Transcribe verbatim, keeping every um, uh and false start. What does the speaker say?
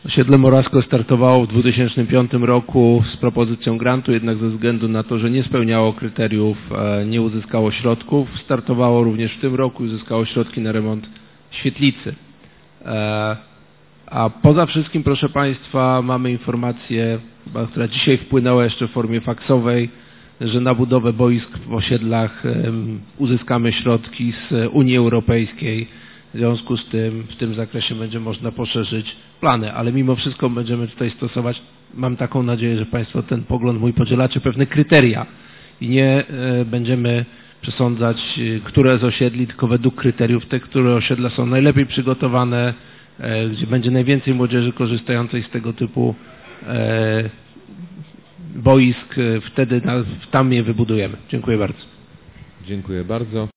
Osiedle Morasko startowało w dwa tysiące piątym roku z propozycją grantu, jednak ze względu na to, że nie spełniało kryteriów, nie uzyskało środków. Startowało również w tym roku i uzyskało środki na remont świetlicy. A poza wszystkim, proszę Państwa, mamy informację, która dzisiaj wpłynęła jeszcze w formie faksowej, że na budowę boisk w osiedlach uzyskamy środki z Unii Europejskiej. W związku z tym w tym zakresie będzie można poszerzyć plany, ale mimo wszystko będziemy tutaj stosować, mam taką nadzieję, że Państwo ten pogląd mój podzielacie, pewne kryteria i nie będziemy przesądzać, które z osiedli, tylko według kryteriów te, które osiedla są najlepiej przygotowane, gdzie będzie najwięcej młodzieży korzystającej z tego typu boisk, wtedy tam je wybudujemy. Dziękuję bardzo. Dziękuję bardzo.